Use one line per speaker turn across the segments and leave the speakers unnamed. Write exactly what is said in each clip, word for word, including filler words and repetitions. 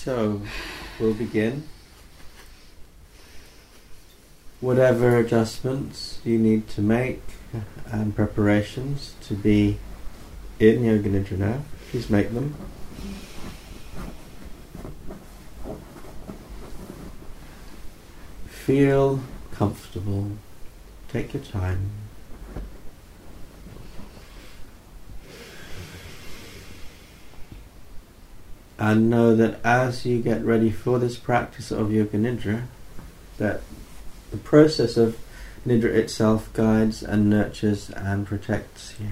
So, we'll begin. Whatever adjustments you need to make and preparations to be in Yoga Nidra now, please make them. Feel comfortable. Take your time. And know that as you get ready for this practice of Yoga Nidra, that the process of Nidra itself guides and nurtures and protects you.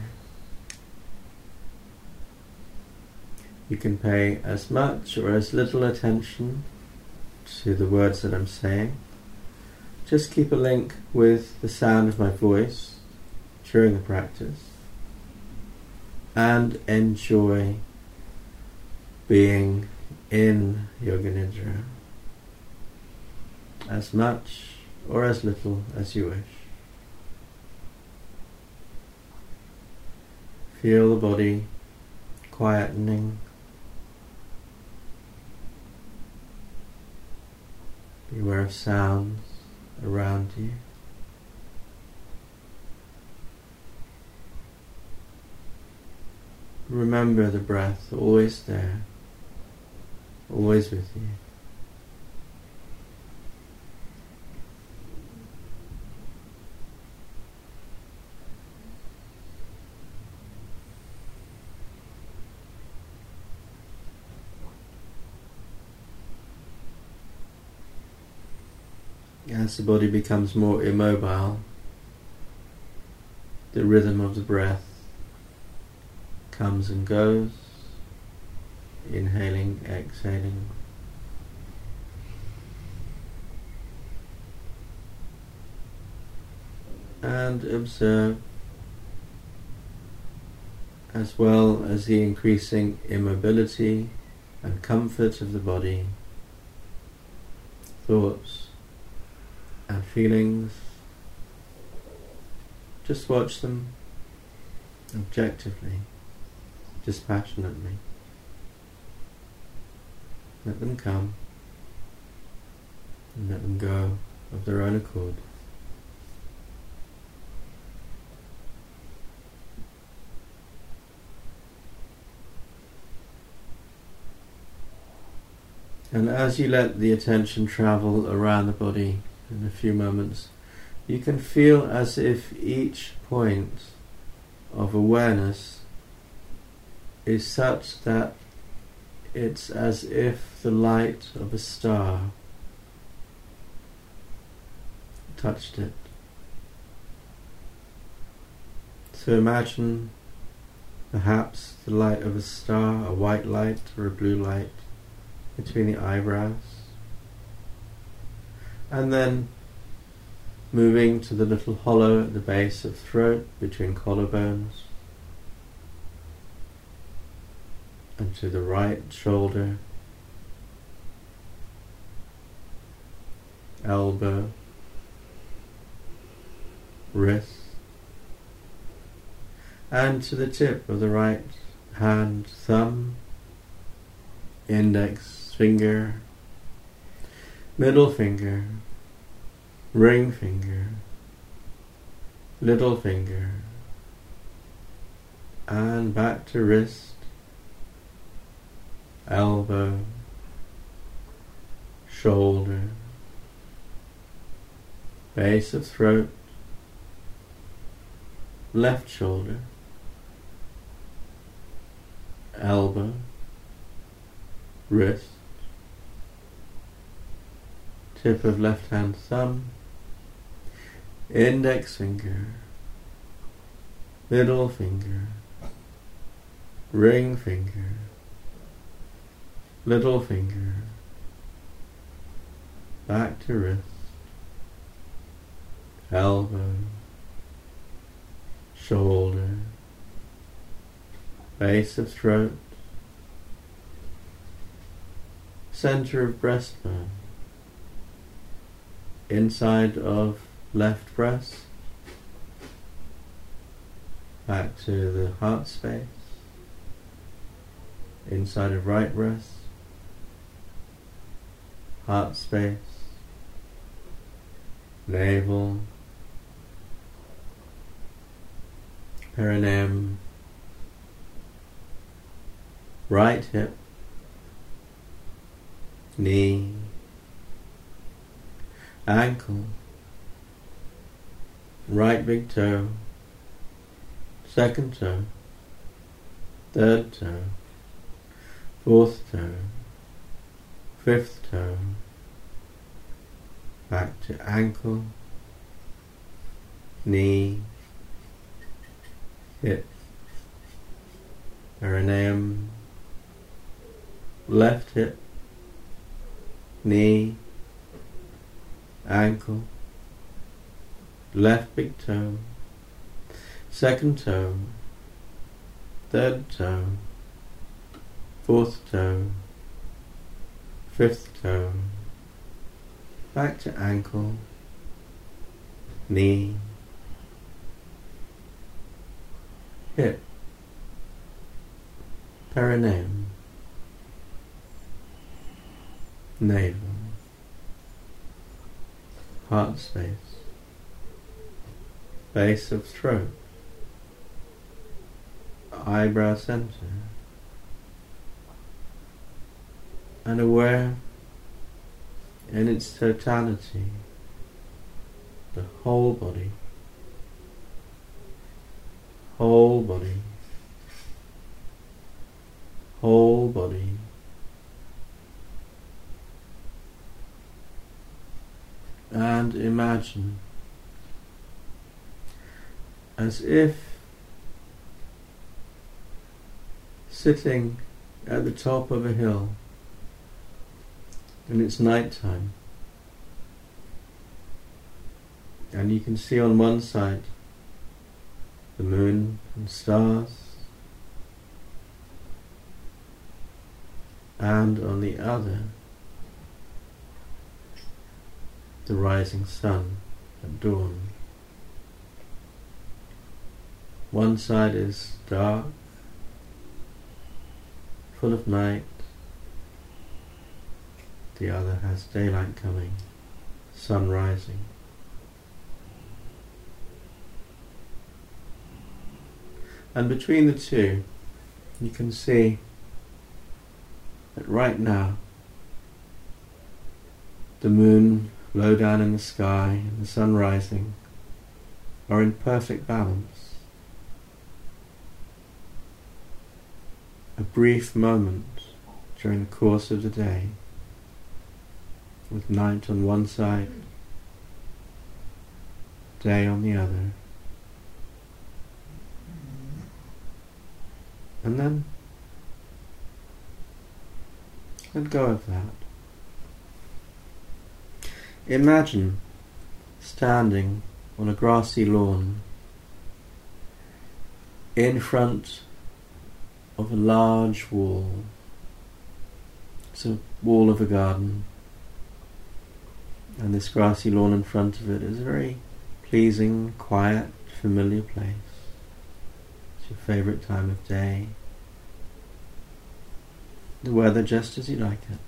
You can pay as much or as little attention to the words that I'm saying. Just keep a link with the sound of my voice during the practice and enjoy being in Yoga Nidra as much or as little as you wish. Feel the body quietening. Be aware of sounds around you. Remember the breath, always there, always with you. As the body becomes more immobile, the rhythm of the breath comes and goes, inhaling, exhaling. And observe, as well as the increasing immobility and comfort of the body, thoughts and feelings. Just watch them objectively, dispassionately. Let them come and let them go of their own accord. And as you let the attention travel around the body in a few moments, you can feel as if each point of awareness is such that it's as if the light of a star touched it. So imagine perhaps the light of a star, a white light or a blue light between the eyebrows, and then moving to the little hollow at the base of the throat between collarbones, and to the right shoulder, elbow, wrist, and to the tip of the right hand, thumb, index finger, middle finger, ring finger, little finger, and back to wrist, elbow, shoulder, base of throat, left shoulder, elbow, wrist, tip of left hand thumb, index finger, middle finger, ring finger, little finger, back to wrist, elbow, shoulder, base of throat, center of breastbone, inside of left breast, back to the heart space, inside of right breast, heart space, navel, perineum, right hip, knee, ankle, right big toe, second toe, third toe, fourth toe, fifth toe, back to ankle, knee, hip, perineum, left hip, knee, ankle, left big toe, second toe, third toe, fourth toe, fifth toe, back to ankle, knee, hip, perineum, navel, heart space, base of throat, eyebrow center, and aware in its totality, the whole body, whole body, whole body, and imagine as if sitting at the top of a hill and it's night time, and you can see on one side the moon and stars, and on the other the rising sun at dawn. One side is dark, full of night, the other has daylight coming, sun rising. And between the two, you can see that right now the moon low down in the sky and the sun rising are in perfect balance. A brief moment during the course of the day, with night on one side, day on the other, and then let go of that. Imagine standing on a grassy lawn in front of a large wall. It's a wall of a garden, and this grassy lawn in front of it is a very pleasing, quiet, familiar place. It's your favourite time of day. The weather just as you like it.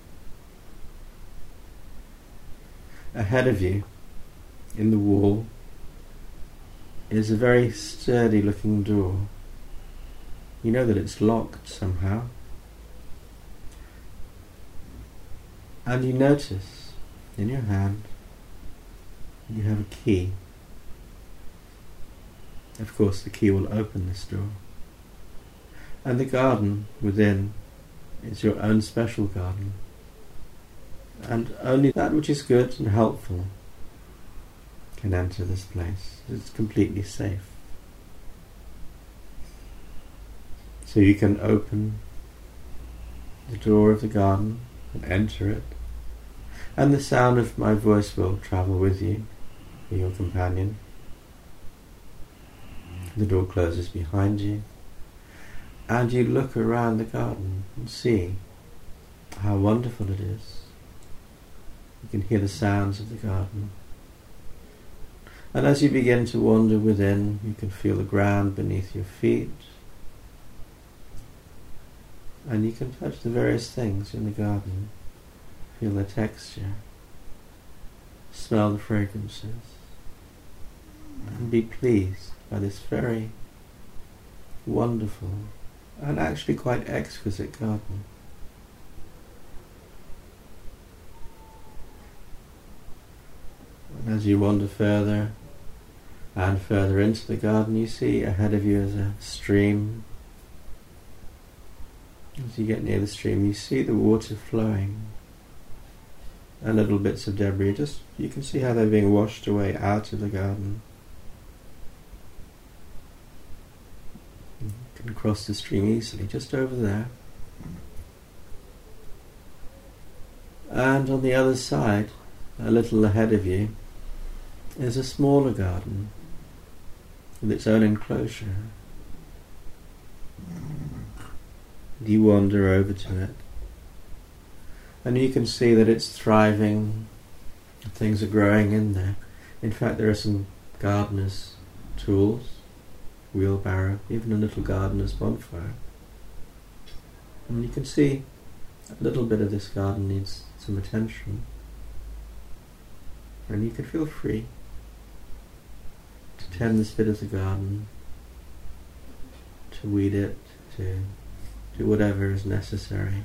Ahead of you, in the wall, is a very sturdy looking door. You know that it's locked somehow. And you notice in your hand you have a key. Of course the key will open this door. And the garden within is your own special garden. And only that which is good and helpful can enter this place. It's completely safe. So you can open the door of the garden and enter it, and the sound of my voice will travel with you, be your companion. The door closes behind you, and you look around the garden and see how wonderful it is. You can hear the sounds of the garden. And as you begin to wander within, you can feel the ground beneath your feet, and you can touch the various things in the garden. Feel the texture. Smell the fragrances. And be pleased by this very wonderful and actually quite exquisite garden. And as you wander further and further into the garden, you see ahead of you is a stream. As you get near the stream, you see the water flowing, and little bits of debris. Just you can see how they're being washed away out of the garden. You can cross the stream easily, just over there. And on the other side, a little ahead of you, is a smaller garden with its own enclosure. You wander over to it, and you can see that it's thriving. Things are growing in there. In fact, there are some gardener's tools, wheelbarrow, even a little gardener's bonfire. And you can see a little bit of this garden needs some attention, and you can feel free to tend this bit of the garden, to weed it, to do whatever is necessary.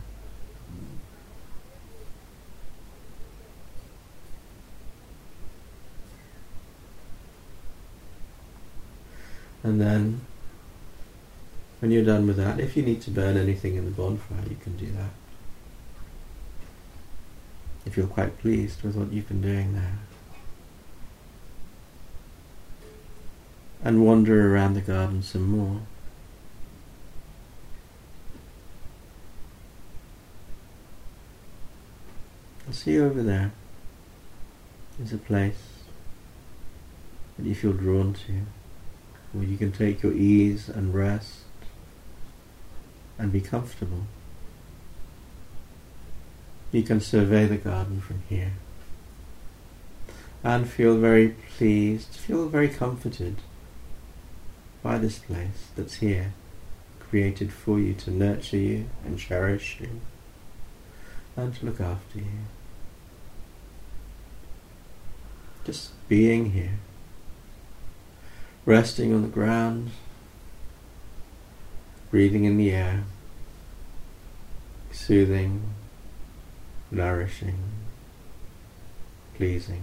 And then, when you're done with that, if you need to burn anything in the bonfire, you can do that. If you're quite pleased with what you've been doing there. And wander around the garden some more. I see over there is a place that you feel drawn to, where you can take your ease and rest and be comfortable. You can survey the garden from here and feel very pleased, feel very comforted by this place that's here, created for you to nurture you and cherish you and to look after you. Just being here, resting on the ground, breathing in the air, soothing, nourishing, pleasing.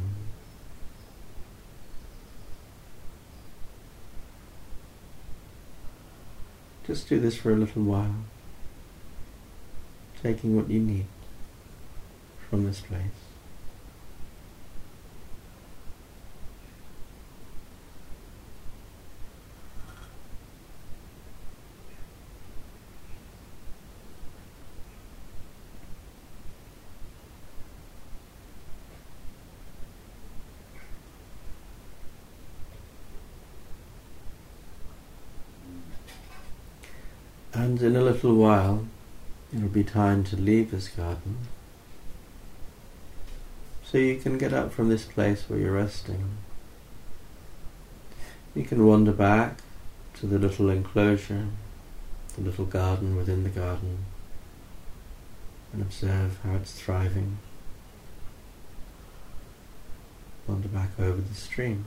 Just do this for a little while, taking what you need from this place. And in a little while, it'll be time to leave this garden. So you can get up from this place where you're resting. You can wander back to the little enclosure, the little garden within the garden, and observe how it's thriving. Wander back over the stream,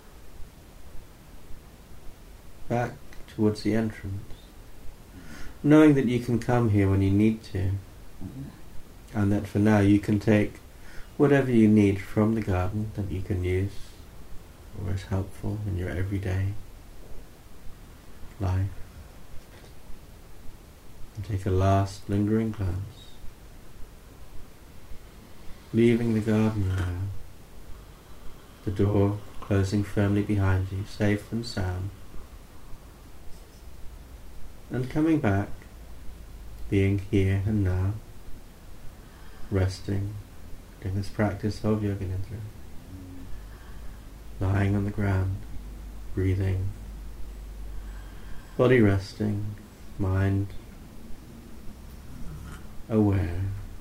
back towards the entrance, knowing that you can come here when you need to, and that for now you can take whatever you need from the garden that you can use or is helpful in your everyday life, and take a last lingering glance, leaving the garden now, the door closing firmly behind you, safe and sound, and coming back, being here and now, resting, doing this practice of Yoga Nidra, lying on the ground, breathing, body resting, mind aware,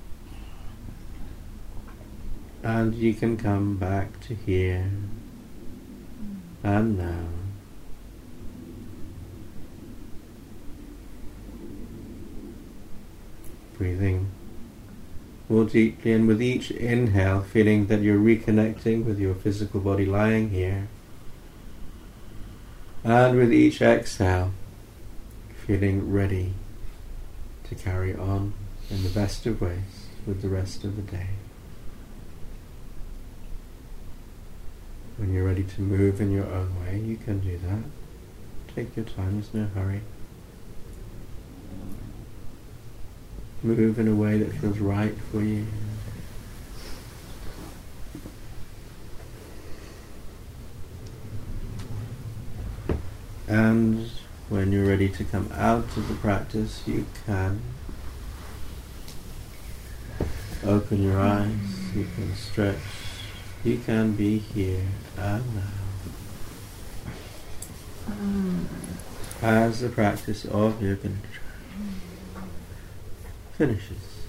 and you can come back to here and now. Breathing more deeply, and with each inhale feeling that you're reconnecting with your physical body lying here, and with each exhale feeling ready to carry on in the best of ways with the rest of the day. When you're ready to move in your own way, you can do that. Take your time, there's no hurry. Move in a way that feels right for you. And when you're ready to come out of the practice, you can open your eyes, you can stretch, you can be here and now. As the practice of Yoga Nidra finishes.